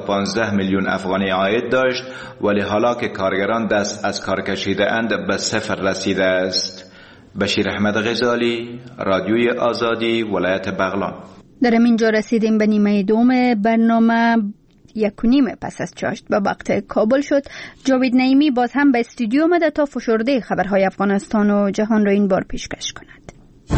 15 میلیون افغانی عاید داشت، ولی حالا که کارگران دست از کار کشیده اند به صفر رسیده است. بشیر احمد غزالی، رادیوی آزادی، ولایت بغلان. در اینجا رسیدیم به نیمه دوم برنامه. 1:30 پس از چاشت به وقت کابل شد. جاوید نعیمی باز هم به استودیو آمده تا فشرده خبرهای افغانستان و جهان را این بار پیشکش کند.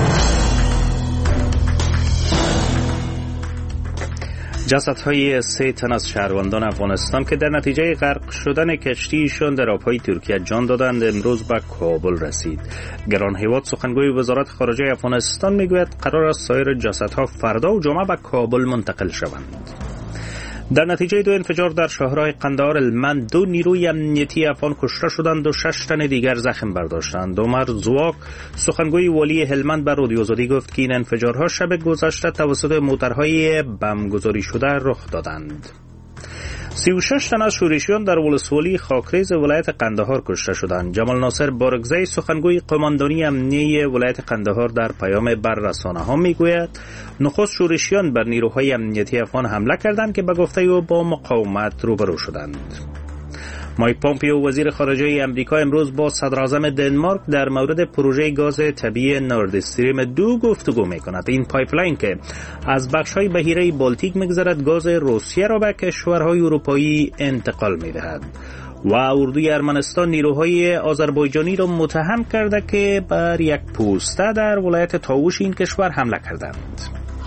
جسدهای 3 تن از شهروندان افغانستان که در نتیجه غرق شدن کشتیشان در آبهای ترکیه جان دادند امروز به کابل رسید. گران هیواد سخنگوی وزارت خارجه افغانستان میگوید قرار است سایر جسدها فردا و جمعه به کابل منتقل شوند. در نتیجه 2 انفجار در شهرهای قندهار هلمند 2 نیروی امنیتی افغان کشته شدند و 6 تن دیگر زخم برداشتند. عمر زواق سخنگوی والی هلمند به رادیو آزادی گفت که این انفجارها شب گذشته توسط موترهای بمبگذاری شده رخ دادند. 36 تن از شورشیان در ولسوالی خاکریز ولایت قندهار کشته شدند. جمال ناصر بارگزی سخنگوی قماندانی امنیه ولایت قندهار در پیام بر رسانه‌ها میگوید نخست شورشیان بر نیروهای امنیتی افغان حمله کردند که به گفته او با مقاومت روبرو شدند. مایک پامپیو وزیر خارجه امریکا امروز با صدراعظم دنمارک در مورد پروژه گاز طبیعی نورد استریم 2 گفتگو می‌کند. این پایپلاین که از بخش‌های بحیره بالتیک می‌گذرد گاز روسیه را به کشورهای اروپایی انتقال می‌دهد. و اردوی ارمنستان نیروهای آذربایجانی را متهم کرده که بر یک پوسته در ولایت تاووش این کشور حمله کردند.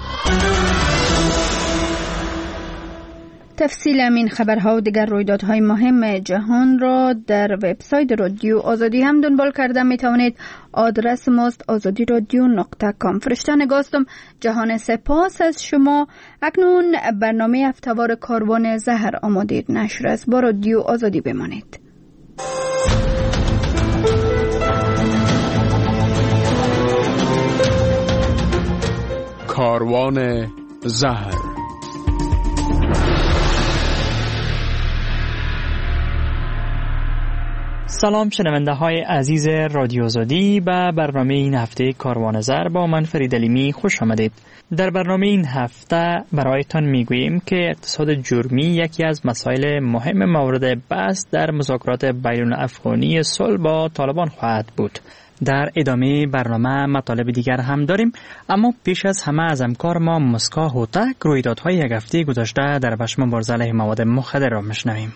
تفصیل این خبرها و دیگر رویدادهای مهم جهان را در وبسایت رادیو آزادی هم دنبال کرده می توانید. آدرس ماست azadiradio.com. فرشته نگاستم. جهان سپاس از شما. اکنون برنامه هفته‌وار کاروان زهر آماده نشر است. با رادیو آزادی بمانید. کاروان زهر. سلام شنونده های عزیز رادیو آزادی، به برنامه این هفته کاروان زهر با من فرید علیمی خوش آمدید. در برنامه این هفته برایتان میگوییم که اقتصاد جرمی یکی از مسائل مهم مورد بحث در مذاکرات بین الافغانی صلح با طالبان خواهد بود. در ادامه برنامه مطالب دیگر هم داریم، اما پیش از همه از همکار ما مسکا هوتک رویدادهای یک هفته گذشته در بخش مبارزه علیه مواد مخدر را میشنویم.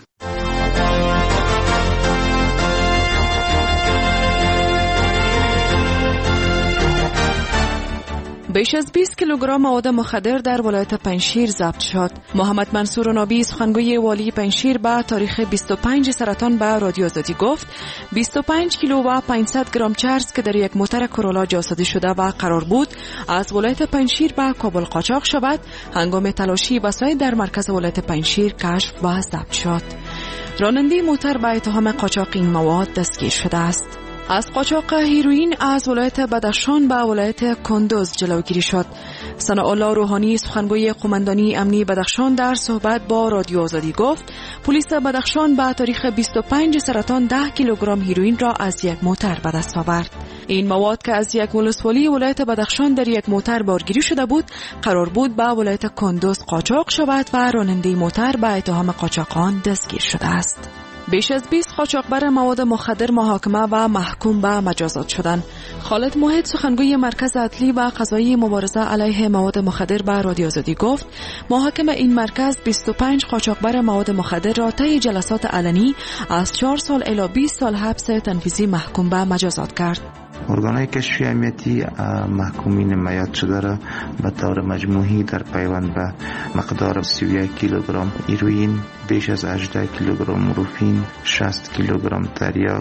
بیش از 20 کیلوگرم مواد مخدر در ولایت پنجشیر ضبط شد. محمد منصور نابی سخنگوی والی پنجشیر به تاریخ 25 سرطان به رادیو آزادی گفت 25 کیلو و 500 گرم چرس که در یک موتر کرولا جاسازی شده و قرار بود از ولایت پنجشیر به کابل قاچاق شود، هنگام تلاشی وسایل در مرکز ولایت پنجشیر کشف و ضبط شد. راننده موتر به اتهام قاچاق این مواد دستگیر شده است. از قاچاق هیروئین از ولایت بدخشان به ولایت کندوز جلوگیری شد. ثناءالله روحانی سخنگوی قماندانی امنی بدخشان در صحبت با رادیو آزادی گفت پلیس بدخشان به تاریخ 25 سرطان 10 کیلوگرم هیروئین را از یک موتر به دست آورد. این مواد که از یک ولسوالی ولایت بدخشان در یک موتر بارگیری شده بود، قرار بود به ولایت کندوز قاچاق شود و راننده موتر به اتهام قاچاق آن دستگیر شده است. بیش از 20 قاچاقبر مواد مخدر محاکمه و محکوم به مجازات شدند. خالد موحد سخنگوی مرکز عدلی و قضایی مبارزه علیه مواد مخدر به رادیو آزادی گفت محاکم این مرکز 25 قاچاقبر مواد مخدر را طی جلسات علنی از 4 سال الی 20 سال حبس تنفیذی محکوم به مجازات کرد. ارگانهای کشفی امنیتی محکومین میاد شده را به طور مجموعی در پیوند به مقدار 31 کیلوگرم هیروئین، بیش از 18 کیلوگرم مورفین، 60 کیلوگرم تریاک،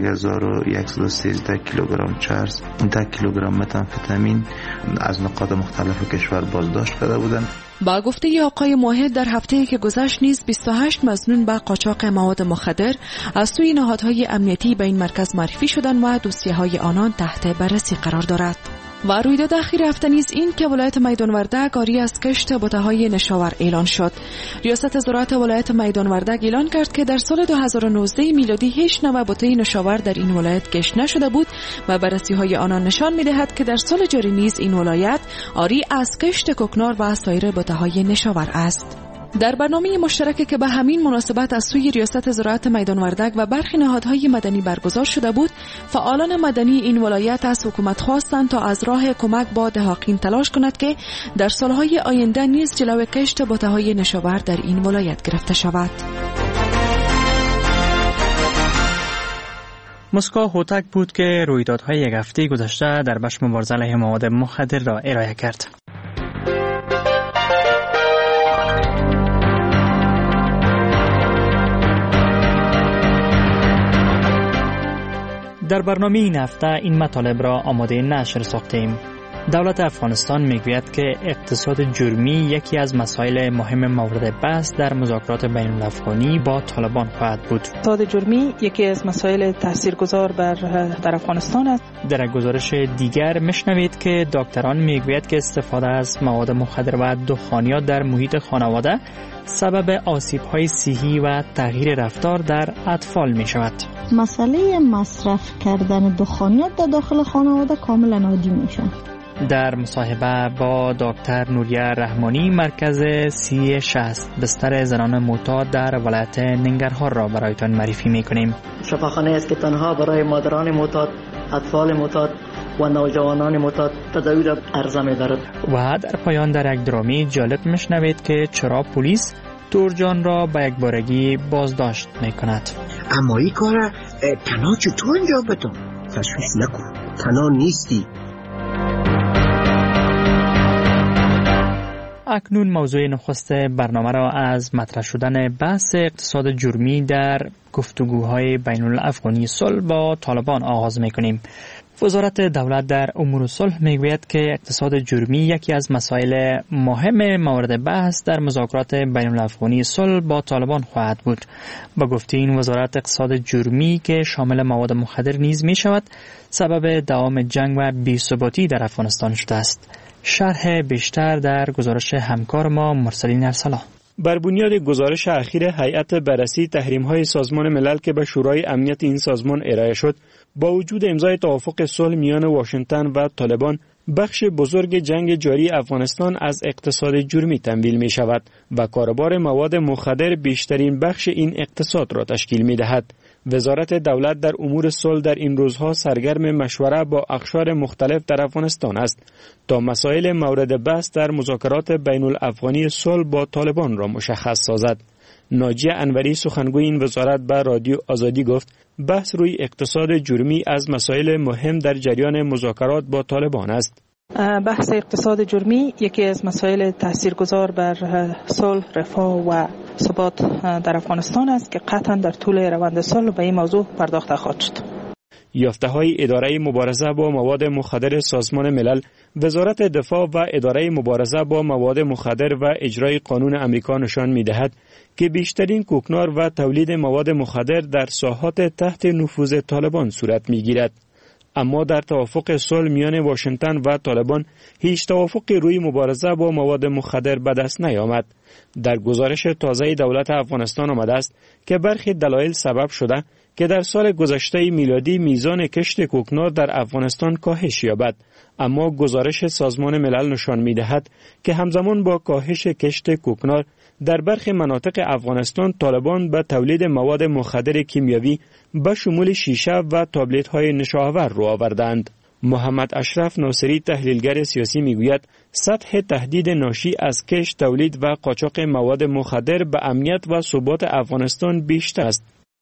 1113 کیلوگرم چرس، 10 کیلوگرم متامفتامین از نقاط مختلف کشور بازداشت کرده بودند. با گفته آقای موحد در هفته‌ای که گذشت نیز 28 مظنون به قاچاق مواد مخدر از سوی نهادهای امنیتی به این مرکز معرفی شدند و دوسیه‌های آنان تحت بررسی قرار دارد. و رویداد اخیر هفته نیز این که ولایت میدان وردک آری از کشت بته‌های نشاور اعلان شد. ریاست زراعت ولایت میدان وردک اعلان کرد که در سال 2019 میلادی هیچ نوع بته نشاور در این ولایت کشت نشده بود و بررسی‌های آنان نشان می‌دهد که در سال جاری نیز این ولایت آری از کشت کوکنار و سایر بته‌های نشاور است. در برنامه مشترکی که به همین مناسبت از سوی ریاست زراعت میدان وردک و برخی نهادهای مدنی برگزار شده بود، فعالان مدنی این ولایت از حکومت خواستند تا از راه کمک با دهاقین تلاش کند که در سالهای آینده نیز جلوی کشت بوته‌های نشابور در این ولایت گرفته شود. مسکو هوتک بود که رویدادهای یک هفته گذشته در بخش مبارزه علیه مواد مخدر را ارائه کرد. در برنامه این هفته این مطالب را آماده نشر ساختیم. دولت افغانستان میگوید که اقتصاد جرمی یکی از مسائل مهم مورد بحث در مذاکرات بین الافغانی با طالبان خواهد بود. اقتصاد جرمی یکی از مسائل تاثیرگذار در افغانستان است. در یک گزارش دیگر میشنوید که دکتران میگوید که استفاده از مواد مخدر و دخانیات در محیط خانواده سبب آسیب‌های صحی و تغییر رفتار در اطفال میشود. مسئله مصرف کردن دخانیات در داخل خانواده کاملا عادی میشه. در مصاحبه با دکتر نوریه رحمانی مرکز 3060 بستر زنان معتاد در ولایت ننگرهار را برایتان معرفی میکنیم. شفاخانه است که تنها برای مادران معتاد، اطفال معتاد و نوجوانان معتاد تداوی را عرضه می‌دارد. و در پایان در یک درامی جالب میشنوید که چرا پلیس تورجان را به یک بارگی بازداشت میکند. اما این کار تنها چطور انجام بدم؟ تشویش نکن، تنها نیستی. اکنون موضوع نخست برنامه را از مطرح شدن بحث اقتصاد جرمی در گفتگوهای بین الافغانی صلح با طالبان آغاز میکنیم. وزارت دولت در امور صلح میگوید که اقتصاد جرمی یکی از مسائل مهم مورد بحث در مذاکرات بین الافغانی صلح با طالبان خواهد بود. با گفته این وزارت، اقتصاد جرمی که شامل مواد مخدر نیز می شود سبب دوام جنگ و بی‌ثباتی در افغانستان شده است. شرح بیشتر در گزارش همکار ما مرسلین ارسلا. بر بنیاد گزارش اخیر هیئت بررسی تحریم‌های سازمان ملل که به شورای امنیت این سازمان ارائه شد، با وجود امضای توافق صلح میان واشنگتن و طالبان، بخش بزرگ جنگ جاری افغانستان از اقتصاد جرمی تمویل می شود و کاروبار مواد مخدر بیشترین بخش این اقتصاد را تشکیل می دهد. وزارت دولت در امور صلح در این روزها سرگرم مشوره با اقشار مختلف در افغانستان است تا مسائل مورد بحث در مذاکرات بین الافغانی صلح با طالبان را مشخص سازد. ناجیه انوری سخنگوی این وزارت به رادیو آزادی گفت بحث روی اقتصاد جرمی از مسائل مهم در جریان مذاکرات با طالبان است. بحث اقتصاد جرمی یکی از مسائل تاثیرگذار بر صلح، رفاه و ثبات در افغانستان است که قطعا در طول روند صلح به این موضوع پرداخته خواهد شد. یافته‌های اداره مبارزه با مواد مخدر سازمان ملل، وزارت دفاع و اداره مبارزه با مواد مخدر و اجرای قانون امریکا نشان می‌دهد که بیشترین کوکنار و تولید مواد مخدر در ساحات تحت نفوذ طالبان صورت می‌گیرد. اما در توافق صلح میان واشنگتن و طالبان هیچ توافقی روی مبارزه با مواد مخدر به دست نیامد. در گزارش تازه دولت افغانستان آمده است که برخی دلایل سبب شده که در سال گذشته میلادی میزان کشت کوکنار در افغانستان کاهش یابد، اما گزارش سازمان ملل نشان می‌دهد که همزمان با کاهش کشت کوکنار در برخی مناطق افغانستان طالبان به تولید مواد مخدر کیمیاوی به شمول شیشه و تابلت‌های نشاور رو آوردند. محمد اشرف ناصری تحلیلگر سیاسی میگوید سطح تهدید ناشی از کشت، تولید و قاچاق مواد مخدر به امنیت و ثبات افغانستان بیشتر است.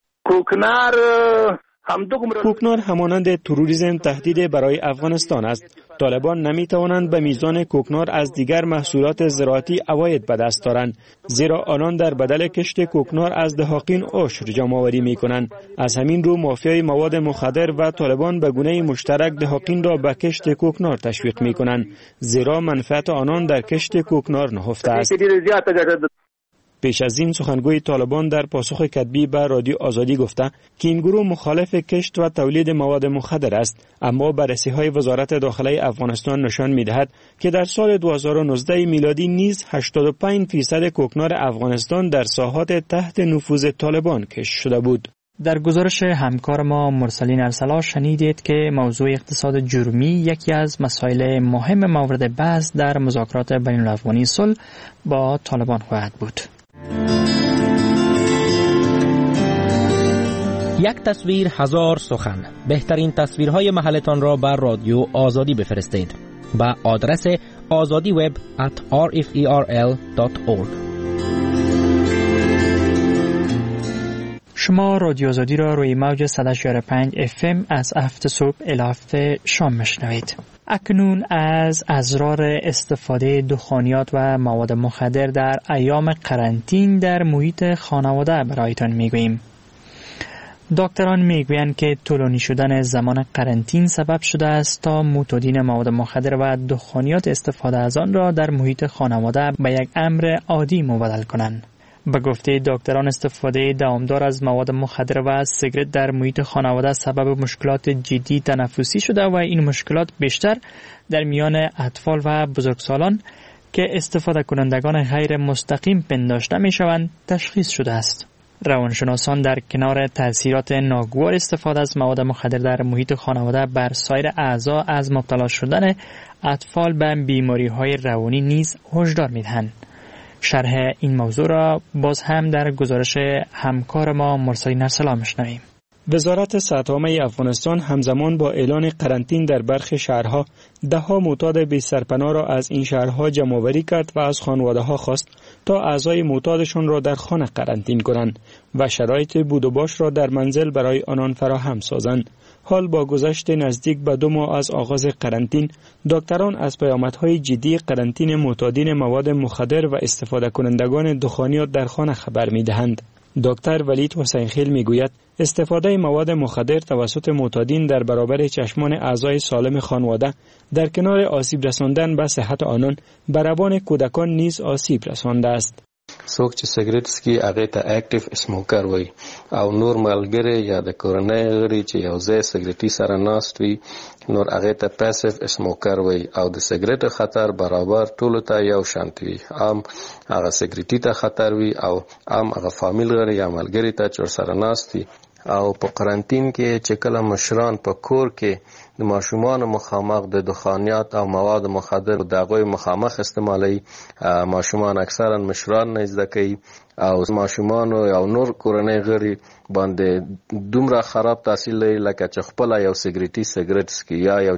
کوکنار همانند تروریسم تهدید برای افغانستان است. طالبان نمیتوانند به میزان کوکنار از دیگر محصولات زراعتی عواید به دست دارند، زیرا آنان در بدل کشت کوکنار از دهاقین عشر جمع‌آوری میکنند. از همین رو مافیای مواد مخدر و طالبان به گونه مشترک دهاقین را به کشت کوکنار تشویق میکنند، زیرا منفعت آنان در کشت کوکنار نهفته است. پیش از این سخنگوی طالبان در پاسخ کتبی به رادیو آزادی گفته که این گروه مخالف کشت و تولید مواد مخدر است، اما بررسی‌های وزارت داخله افغانستان نشان می‌دهد که در سال 2019 میلادی نیز 85% کوکنار افغانستان در ساحات تحت نفوذ طالبان کشت شده بود. در گزارش همکار ما مرسلین ارسلا شنیدید که موضوع اقتصاد جرمی یکی از مسائل مهم مورد بحث در مذاکرات بین الافغانی صلح با طالبان خواهد بود. یک تصویر هزار سخن. بهترین تصویرهای محلتان را بر رادیو آزادی بفرستید با آدرس azadiweb@rferl.org. شما رادیو آزادی را روی موج 104.5 FM از 7 صبح الی 7 شام میشنوید. اکنون از اضرار استفاده دخانیات و مواد مخدر در ایام قرنطین در محیط خانواده برایتان میگوییم. دکتران میگویند که طولانی شدن زمان قرنطین سبب شده است تا معتادین مواد مخدر و دخانیات استفاده از آن را در محیط خانواده به یک امر عادی مبدل کنند. به گفته دکتران استفاده دوامدار از مواد مخدر و سیگرت در محیط خانواده سبب مشکلات جدی تنفسی شده و این مشکلات بیشتر در میان اطفال و بزرگسالان که استفاده کنندگان غیر مستقیم پنداشته می شوند تشخیص شده است. روانشناسان در کنار تأثیرات ناگوار استفاده از مواد مخدر در محیط خانواده بر سایر اعضا از مبتلا شدن اطفال به بیماری‌های روانی نیز هشدار می‌دهند. شرح این موضوع را باز هم در گزارش همکار ما مرسلی نرسلا میشنویم. وزارت صحت عامه افغانستان همزمان با اعلان قرنطین در برخی شهرها ده‌ها معتاد بی سرپناه را از این شهرها جمع‌آوری کرد و از خانواده‌ها خواست تا اعضای معتادشان را در خانه قرنطین کنند و شرایط بود و باش را در منزل برای آنان فراهم سازند. حال با گذشت نزدیک به 2 ماه از آغاز قرنطین، دکتران از پیامدهای جدی قرنطین معتادین مواد مخدر و استفاده کنندگان دخانیات در خانه خبر می‌دهند. دکتر ولید حسین خیل میگوید استفاده مواد مخدر توسط معتادین در برابر چشمان اعضای سالم خانواده در کنار آسیب رساندن به صحت آنان به روان کودکان نیز آسیب رسانده است. څوک چې سیګریټ څکي هغه ته اکټیو اسموکر وایي او نور ملګری یا د کورنۍ غړي چې یو ځای سیګریټي سره ناست وي نور هغه ته پاسیو اسموکر وایي او د سیګریټ خطر برابر ټولو ته یو شانت وي. عام هغه سیګریټي ته خطر وي او عام هغه فامیل غړي یا ملګری ته چې سره ناست وي. او په قرنطین کې چې کله مشران په کور کې د ماشومان مخامخ د دخانیات او مواد مخدر د هغوی مخامخ استعمالي، ماشومان اکثرا مشران نه زده کوي او ماشومان او نور کورنۍ غړي باندې دومره خراب تاثیر لري لکه چې خپل یو سیګریټي سیګریټ سکي یا یو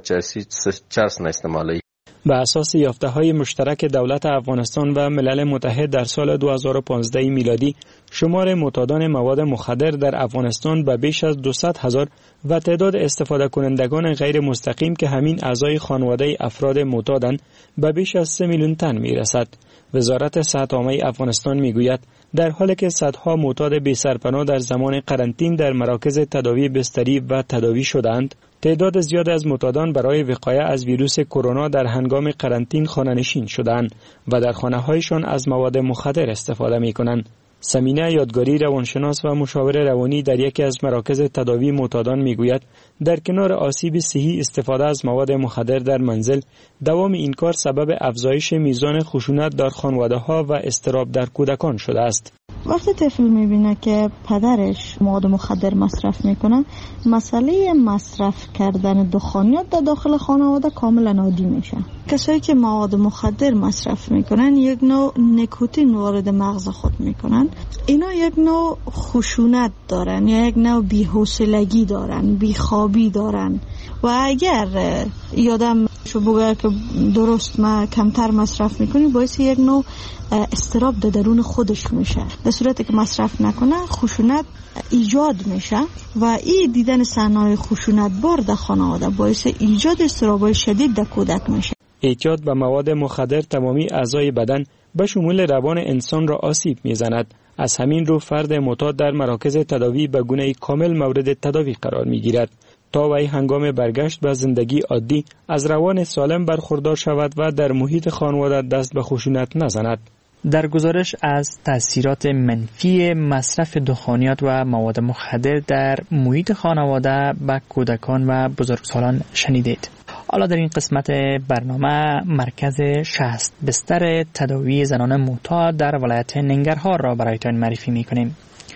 چرس نه استعمالي. به اساس یافته‌های مشترک دولت افغانستان و ملل متحد در سال 2015 میلادی، شمار معتادان مواد مخدر در افغانستان به بیش از 200,000 و تعداد استفاده کنندگان غیر مستقیم که همین اعضای خانواده افراد معتادند به بیش از 3 میلیون تن میرسد. وزارت صحت عامه افغانستان میگوید در حالی که صدها معتاد بی سرپناه در زمان قرنطین در مراکز تداوی بستری و تداوی شدند، تعداد زیاد از معتادان برای وقایه از ویروس کرونا در هنگام قرنطین خانه‌نشین شدند و در خانه‌هایشان از مواد مخدر استفاده می‌کنند. سمینه یادگاری روانشناس و مشاور روانی در یکی از مراکز تداوی معتادان میگوید در کنار آسیب صحی استفاده از مواد مخدر در منزل، دوام این کار سبب افزایش میزان خشونت در خانواده‌ها و اضطراب در کودکان شده است. وقتی طفل میبینه که پدرش مواد مخدر مصرف میکنه، مسئله مصرف کردن دخانیات در داخل خانواده کاملا عادی میشه. کسایی که مواد مخدر مصرف میکنن یک نوع نیکوتین وارد مغز خود میکنن. اینا یک نوع خشونت دارن یا یک نوع بی‌حوصلگی دارن، بیخوابی دارن و اگر یادم شو بگه که درست ما کمتر مصرف میکنی باعث یک نوع استراب در درون خودش میشه. در صورتی که مصرف نکنه خشونت ایجاد میشه و این دیدن صحنه‌های خشونت بار در خانواده باعث ایجاد استراب‌های شدید در کودک میشه. اعتیاد به مواد مخدر تمامی اعضای بدن به شمول روان انسان را آسیب میزند. از همین رو فرد معتاد در مراکز تداوی به گونه کامل مورد تداوی قرار میگیرد تا وی هنگام برگشت به زندگی عادی از روان سالم برخوردار شود و در محیط خانواده دست به خشونت نزند. در گزارش از تأثیرات منفی مصرف دخانیات و مواد مخدر در محیط خانواده به کودکان و بزرگسالان شنیدید. حالا در این قسمت برنامه مرکز 60 بستر تداوی زنان معتاد در ولایت ننگرهار را برایتان معرفی می‌کنیم.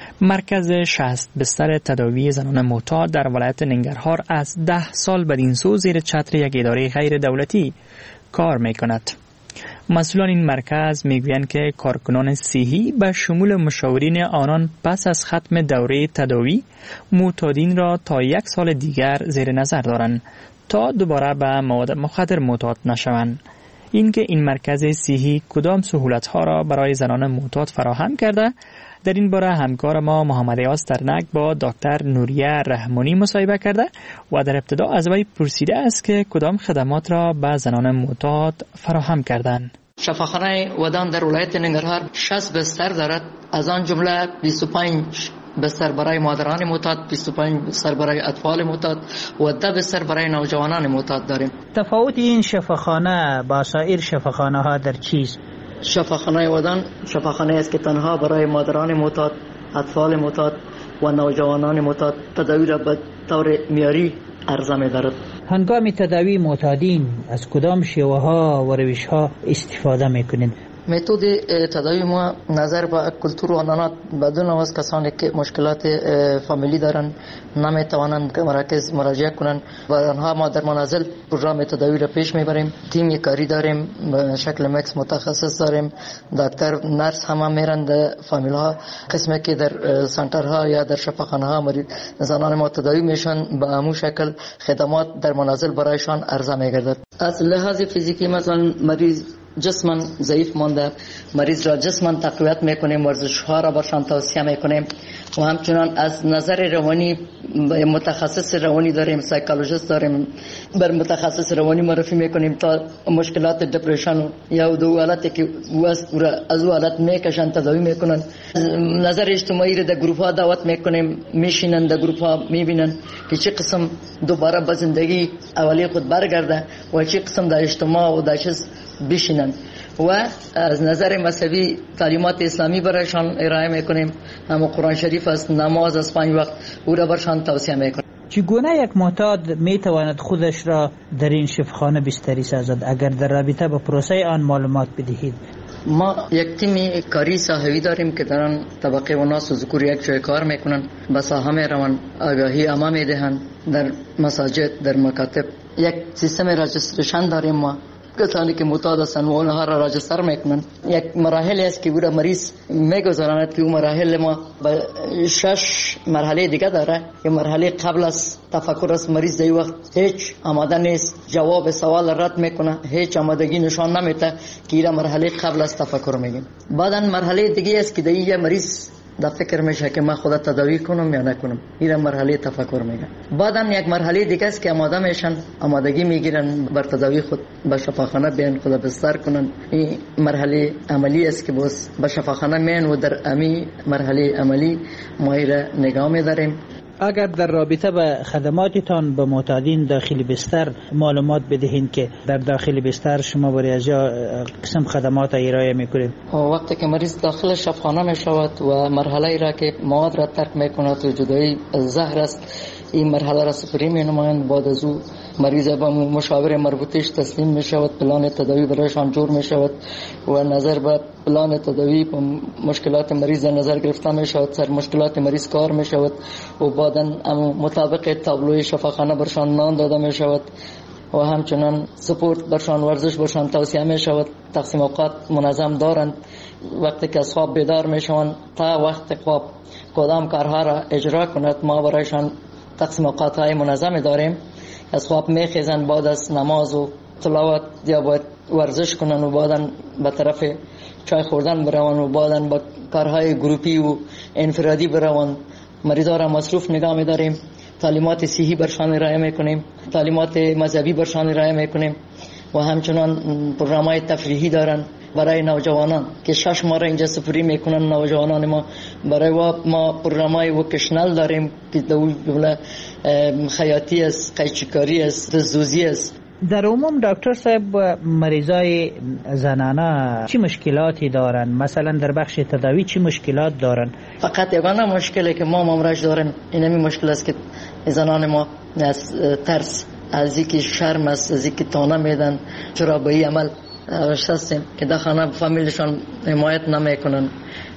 مرکز 60 بستر تداوی زنان معتاد در ولایت ننگرهار از 10 سال بدین سو زیر چتر یک اداره غیر دولتی کار می‌کند. مسئولان این مرکز میگویند که کارکنان صحی به شمول مشاورین آنان پس از ختم دوره تداوی معتادین را تا 1 سال دیگر زیر نظر دارند تا دوباره به مواد مخدر معتاد نشوند. اینکه این مرکز صحی کدام سهولت‌ها را برای زنان معتاد فراهم کرده، در این باره همکار ما محمد یاس ترنک با دکتر نوریه رحمانی مصاحبه کرده و در ابتدا از وی پرسیده است که کدام خدمات را به زنان معتاد فراهم کردند. شفاخانه ودان در ولایت ننگرهار 60 بستر دارد، از آن جمله 25 بستر برای مادران معتاد، 25 بستر برای اطفال معتاد و 10 بستر برای نوجوانان معتاد داریم. تفاوت این شفاخانه با سایر شفاخانه ها در چیست؟ شفاخانه ودان شفاخانه است که تنها برای مادران معتاد، اطفال معتاد و نوجوانان معتاد تداوی را به طور معیاری عرضه می‌دارد. هنگام تداوی معتادین از کدام شیوه ها و روش ها استفاده میکنید؟ متد تداوی ما نظر به کلتور و عنعنات بدون است. کسانی که مشکلات فامیلی دارند نمیتوانند که مراکز مراجعه کنند و آنها ما در منازل پروگرام تداوی را پیش میبریم. تیم کاری داریم به شکل مکس متخصص داریم، دکتر نرس هم میرند فامیل ها. قسمی که در سنترها یا در شفاخانه ها مریض زنان ما تداوی میشن به همون شکل خدمات در منازل برایشان عرضه میگردد. از لحاظ فیزیکی مثلا مریض جسماً ضعیف مانده، مریض را جسماً تقویت میکنیم، ورزش ها را برشان توصیه میکنیم و همچنان از نظر روانی متخصص روانی داریم، سایکولوژیست داریم، بر متخصص روانی معرفی میکنیم تا مشکلات دپرشن یا دو حالتی که از او حالت میکشن تداوی میکنن. نظر اجتماعی را در گروپ ها دعوت میکنیم، میشینن در گروپ ها میبینن که چه قسم دوباره به زندگی اولی خود برگرده و چه قسم در اجتماع و در چیز بشینن و از نظر مذهبی تعلیمات اسلامی برایشان ارائه میکنیم. هم قرآن شریف است، نماز از 5 وقت او را برشان توصیه میکنیم. چگونه یک معتاد میتواند خودش را در این شفاخانه بستری سازد اگر در رابطه با پروسه آن معلومات بدهید؟ ما یک تیم کاری صحوی داریم که در آن طبقه و ناس و ذکور یک جای کار میکنن، به ساحه میروند، آگاهی عامه میدهند، در مساجد، در مکاتب یک سیستم رجستریشن داریم. ما کسانی که معتاد هستند و آنها را راجستر میکنن. یک مراحل است که او را مریض میگذراند که او مراحل ما به 6 مرحله دیگه داره. یک مرحله قبل از تفکر است، مریض در وقت هیچ آماده نیست، جواب سوال رد میکنه، هیچ آمادگی نشان نمیده که این مرحله قبل از تفکر میگیم. بعداً مرحله دیگه است که دیگه مریض در فکر میشه که من خودت تداوی کنم یا نکنم، این مرحله تفکر میگن. بعداً یک مرحله دیگه است که آماده میشن، آمادگی میگیرن بر تداوی خود به شفاخانه بیان خود بستر کنن. این مرحله عملی است که باز به شفاخانه میان و در امی مرحله عملی ما را نگاه میداریم. اگر در رابطه به خدماتتان به معتادین داخل بستر معلومات بدهین که در داخل بستر شما برای از قسم خدمات ارائه میکنید؟ وقتی که مریض داخل شفاخانه می شود و مرحله را که مواد را ترک میکند و جدایی زهر است، این مرحله را سپری می نمایند. بعد از او مریض به مشاور مربوطش تسلیم می شود، پلان تداوی برایشان جور می شود و نظر به پلان تداوی مشکلات مریض در نظر گرفته می شود، سر مشکلات مریض کار می شود و بعدا مطابق تابلوی شفاخانه برشان نان داده می شود و همچنان سپورت برشان، ورزش برشان توصیه می شود. تقسیم اوقات منظم دارند. وقتی که از خواب بیدار می شوند تا وقت خواب کدام کارها را اجرا کند ما برایشان تقسیم اوقات های منظم داریم. از خواب می خیزند، بعد از نماز و تلاوت یا باید ورزش کنند و بعدا به طرف چای خوردن بروند و بعدا با کارهای گروپی و انفرادی بروند. مریضا را مصروف نگاه می داریم. تعلیمات صحی برشان ارائه میکنیم، تعلیمات مذهبی برشان ارائه میکنیم و همچنان پروگرام‌های تفریحی دارن برای نوجوانان که 6 ماه اینجا سپری میکنن. نوجوانان ما برای ما پروگرام‌های وکیشنال داریم که دولت خیاطی است، قیچیکاری است، دستدوزی است. در عموم دکتر صاحب مریضای زنانه چی مشکلاتی دارن؟ مثلا در بخش تداوی چی مشکلات دارن؟ فقط یگانه مشکلی که ما مامراج داریم این مشکل است که زنان ما از ترس، از اینکه شرم است، از اینکه تانه میدن چرا به این عمل هستیم که در خانه فامیلشان حمایت نمیکنن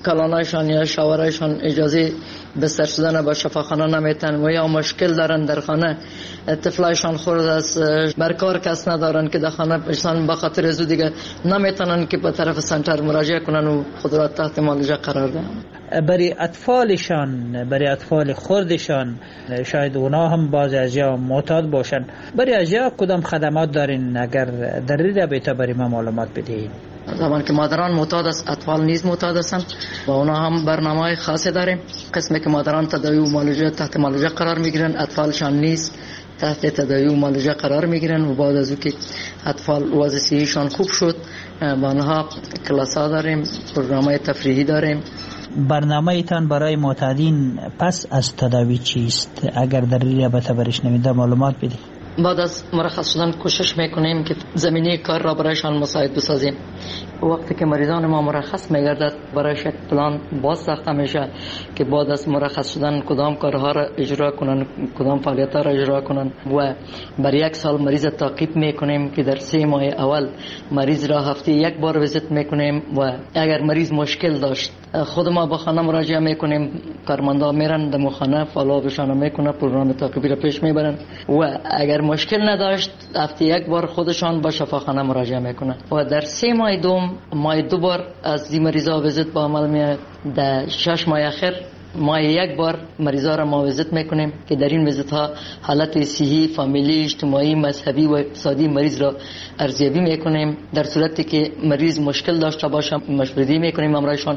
کلانایشان یا شاورایشان اجازه بستر شدن با شفاخانه نمیتن و یا مشکل دارن در خانه، طفلایشان خورد است، برکار کس ندارن که در خانه بشن، به خاطر زو دیگه نمیتونن که به طرف سنتر مراجعه کنن و خود را تحت معالجه قرار دهن. برای اطفالشان، برای اطفال خردشان، شاید اونا هم باز از یا معتاد باشن، برای از یا کدام خدمات دارین اگر در این رابطه برای ما معلومات بدهید؟ زمان که مادران معتاد است، اطفال نیز معتاد هستند و اونا هم برنامه خاصی داریم. قسمی که مادران تداوی و معالجه تحت معالجه قرار میگیرن، اطفالشان نیز تحت تداوی و معالجه قرار میگیرن و بعد از او که اطفال وضع صحیشان خوب شد با آنها کلاس ها داریم، برنامه تفریحی داریم. برنامه ایتان برای معتادین پس از تداوی چیست؟ اگر در رابطه برش نمیده معلومات بدید. بعد از مرخص شدن کوشش میکنیم که زمینه کار را برایشان مساعد بسازیم. وقتی که مریضان ما مرخص میگردد برایش پلان باز ساخته میشه که بعد از مرخص شدن کدام کارها را اجرا کنن، کدام فعالیت‌ها را اجرا کنن و برای 1 سال مریض تعقیب میکنیم که در 3 ماه اول مریض را هفته 1 بار ویزیت میکنیم و اگر مریض مشکل داشت خود ما به خانه مراجعه میکنیم، کارمندا میرن در خانه فالوآپشان میکنن، پروگرام تعقیبی را پیش میبرن و اگر مشکل نداشت هفته 1 بار خودشان به شفاخانه مراجعه میکنن و در 3 ماه دوم ماه 2 بار از این مریضا ویزیت با عمل میاد. در 6 ماه اخر ماه 1 بار مریضا را ما ویزیت میکنیم که در این ویزیت ها حالت صحی، فامیلی، اجتماعی، مذهبی و اقتصادی مریض را ارزیابی میکنیم. در صورتی که مریض مشکل داشته باشه مشورتی میکنیم امرایشان.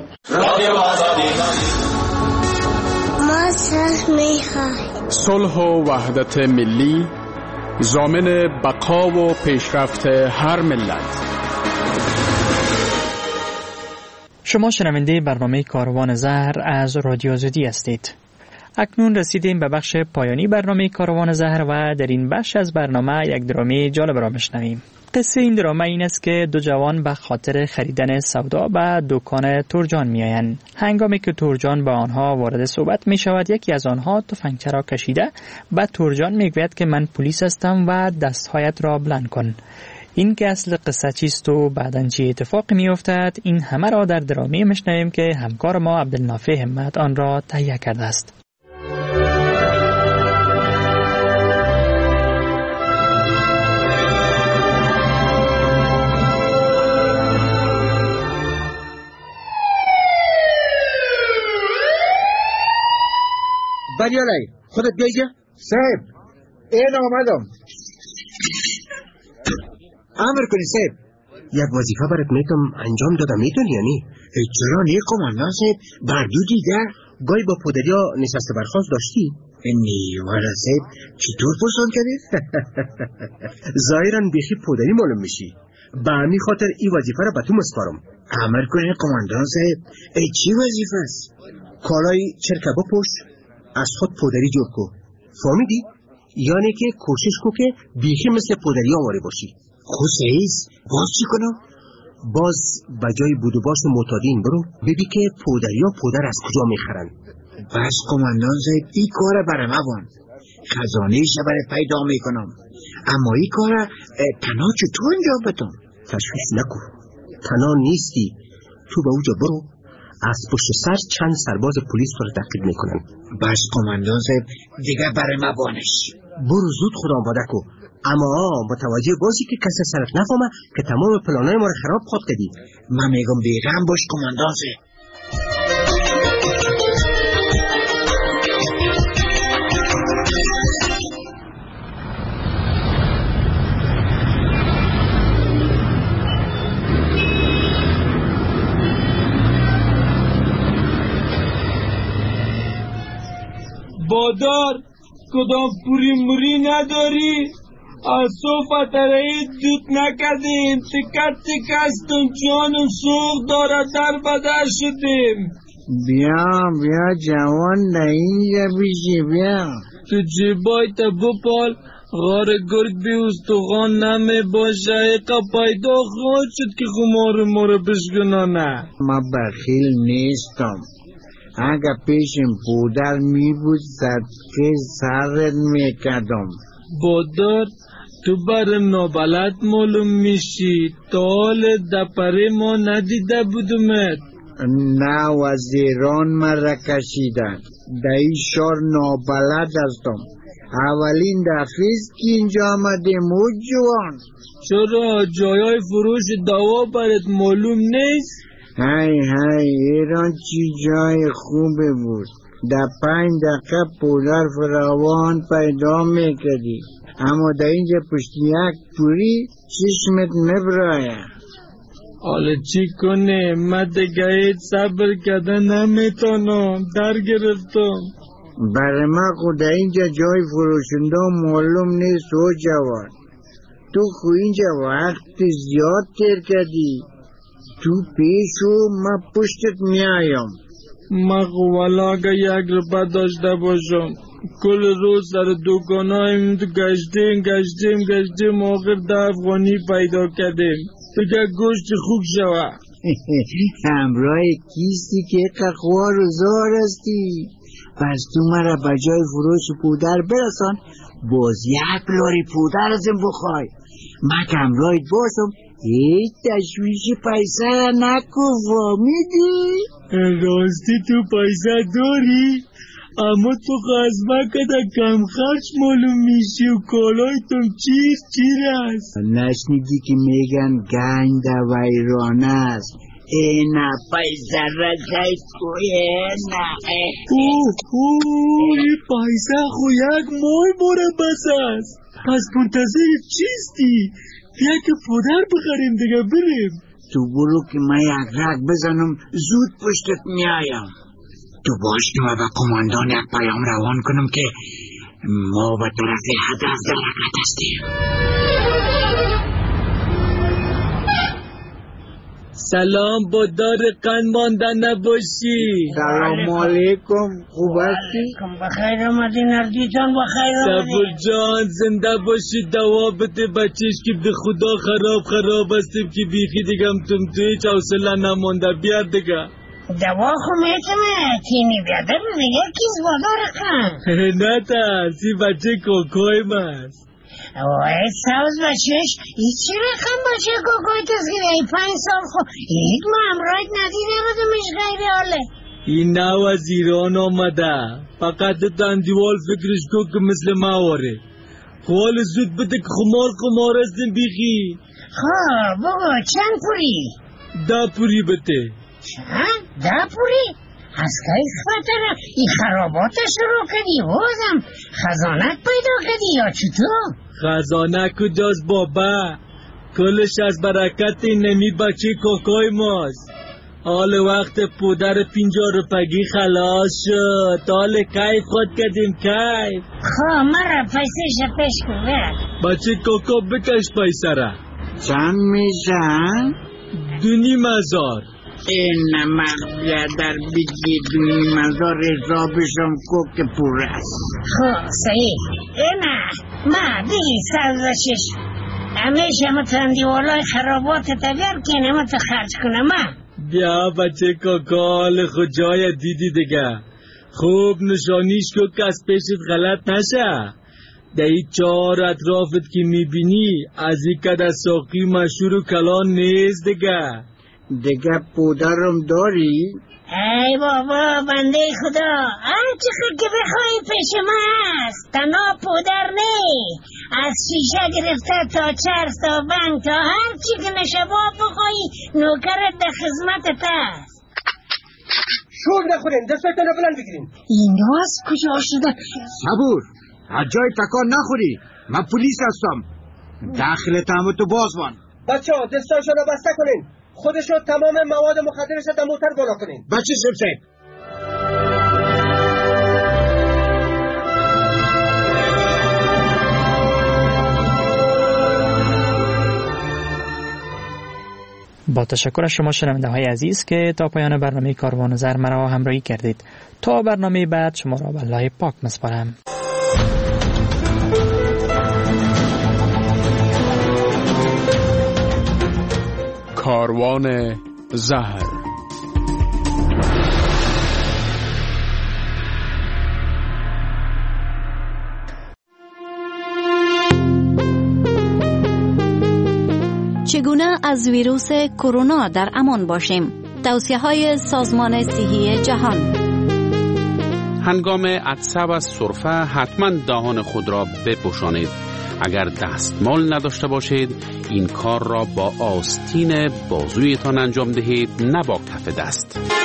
ما صلح میخواهیم، صلح و وحدت ملی ضامن بقا و پیشرفت هر ملت. شما شنونده برنامه کاروان زهر از رادیو آزادی هستید. اکنون رسیدیم به بخش پایانی برنامه کاروان زهر و در این بخش از برنامه یک درامی جالب را میشنویم. قصه این درامه این است که 2 جوان به خاطر خریدن سودا به دکان ترجان میآیند. هنگامی که ترجان با آنها وارد صحبت می شود، یکی از آنها تفنگچه را کشیده به ترجان میگوید که من پلیس هستم و دستهایت را بلند کن. این که اصل قصه چیست و بعداً چه اتفاقی میافتد، این همه را در درامی میشنویم که همکار ما عبدالنافع همت آن را تهیه کرده است. بریالای خودت بیایجا صاحب. این آمدم. امر کنی صاحب. یک وظیفه برات میتونم انجام دادم، میتونی یا نی؟ چرا نی قماندان صاحب؟ بردو دیگر گاهی با پدریا نشسته برخواست داشتی؟ نی والا صاحب چطور پرسان کردی؟ ظاهرا بیخی پدری معلوم میشی. به همین خاطر این وظیفه را به تو مسپارم. امر کنی قماندان صاحب. چی وظیفه است؟ کالای چرکه بپوش، از خود پدری جور کو. فهمیدی؟ یعنی که کوشش کو که بیخی مثل پدری آواره باشی. خود سعیز باز چی کنم؟ باز بجای بودوباس معتادین برو ببی که پدریا پدر از کجا میخرن. بس قماندان زید این کار برای موان خزانه شبر پیدا میکنم، اما این کار تنها چطور انجام بدم؟ تشویش نکن، تنها نیستی. تو به اوجا برو، از پشت سر چند سرباز پلیس رو تعقیب میکنن. بس قماندان زید دیگه برای موانش. برو زود خدا آماده کو، اما متوجه باشی که کسی سرت نفهمه که تمام پلانای ما رو خراب خود کردی. من میگم بیغم باش قماندان زید. بادار کدام پوری موری نداری؟ از صوفت رایی دوت نکردیم، تکت تکستم جانم سوخ داره در بدر شدیم. بیا جوان اینجا بیشی بیا. تو جیبای تا بپال غار گرگ بی استخوان نمی باشه. ایقا پیدا خواهد شد که خمار ما رو بشکنانه. ما بخیل نیستم، اگه پیشم پودر می بود صدقه سرت میکردم. بادار تو بر نابلد معلوم میشی، تا حال دپره ما ندیده بودمت. نه وزیران مرا کشیدن. در این شهر نابلد هستم. اولین دفعه است که اینجا آمدیم جوان. چرا جایای فروش دوا برات معلوم نیست؟ های ایران چی جای خوبه بود. در 5 دقیقه پودر فراوان پیدا میکردی، اما در اینجا پشت یک پوری چشمت نبرایه. حالا چی کنه؟ من دیگه صبر کردن نمیتونم، در گرفتم. برای من خود در اینجا جای فروشنده معلوم نیست و جوان. تو خود اینجا وقت زیاد تیر کردی. تو پیشو من پشتت میایم. من والا اگه 1 روپا داشته باشم کل روز سر دکانایم گشتیم آخر 10 افغانی پیدا کردیم. دیگه گوشت خوب شوه. همراه کیستی که قخوار و زار هستی. پس تو مرا بجای فروش پودر برسان، باز 1 لاری پودر ازم بخوای. من که همراهت باشم هیچ تشویش پیسه نکو. فهمیدی؟ راستی تو پیسه داری؟ اما تو خزمه کده کم خرچ معلوم میشی و کالایتون چیر است. نشنیدی که میگن گنج در ویران است. اینا پیسه را زید کویه نه. این پیسه خو 1 ماه باره بس است. پس منتظر چیستی؟ بیا که پودر بخریم دیگه بریم. تو برو که من 1 رگ بزنم زود پشتت میایم. تو باش که من به قماندان 1 پیام روان کنم که ما به طرف هدف در حرکت هستیم. سلام، با دار قند مانده نباشی. سلام علیکم، خوب هستی؟ بخیر آمدی نردی جان، بخیر آمدی. صبر جان زنده باشی، دوا بده بچهش که به خدا خراب هستیم که بیخی دیگم تو هیچ حوصله نمانده. بیار دیگه دوا خو میتونه تینی بیاده دیگه کیز بادار کن. نه ترسی، بچه کوکوی ماست. وای سوز بچهش ای چی رقم بچه کوکوی تزگیره؟ ای 5 سال خو هیچ ما امرایت ندیده بودمش غیر حاله. این نو از ایران آمده، فقط دندیوال فکرش کو که مثل ما واره. حال زود بده که خمار هستیم بیخی. خواه بگو چند پوری؟ 10 پوری بده. چند؟ 10 پوری؟ از که خفتره ای خراباتش رو کردی بازم خزانت پیدا کردی یا چطور؟ خزانه کجاست بابا؟ کلش از برکت نمی بچه کوکوی ماست. حال وقت پودر 50 روپگی خلاص شد. حال کیف خود کردیم کیف. خواه مرا پیسه پیش کنه. بچه کوکو بکش پیسه را. چند میشن؟ 2,500. این مغبیه در بگی 2,500 حسابشم که پور است. خواه صحیح. نه ما دیگی سرزشش همیشه متندی والای خرابات تبیر که نمتو خرج کنم. بیا بچه کاکال خود جای دیدی دیگه. خوب نشانیش که از پیشت غلط نشه. در این 4 اطرافت که میبینی از این کده ساقی مشهور و کلان نیست دیگه پودرم داری؟ ای بابا بنده خدا، هر چقدر که بخوای پیش ما هست. تنها پودر نی، از شیشه گرفته تا چرس تا بنگ تا هر چی که نشبا بخوای نوکرت در خدمتت هست. شور نخورین، دستتون رو بلند بگیرین. این از کجا شده؟ صبور، از جای تکان نخوری. من پلیس هستم. داخل تامتو باز بان. بچه ها دستاشو رو بسته کنین. خودشو تمام مواد مخدرش در موتر بالا کنین. بچه سبسه با تشکر از شما شنونده های عزیز که تا پایان برنامه کاروان زر مرا همراهی کردید. تا برنامه بعد شما را به الله پاک می‌سپارم. کاروان زهر. چگونه از ویروس کرونا در امان باشیم؟ توصیه‌های سازمان صحی جهان. هنگام عطسه و سرفه حتما دهان خود را بپوشانید. اگر دستمال نداشته باشید این کار را با آستین بازویتان انجام دهید، نه با کف دست.